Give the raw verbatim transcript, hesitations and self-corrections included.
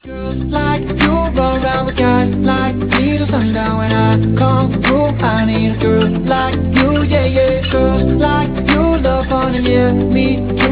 Girls like you roll around with guys like me till sundown. When I come through, I need a girl like you, yeah, yeah. Girls like you love fun and yeah, me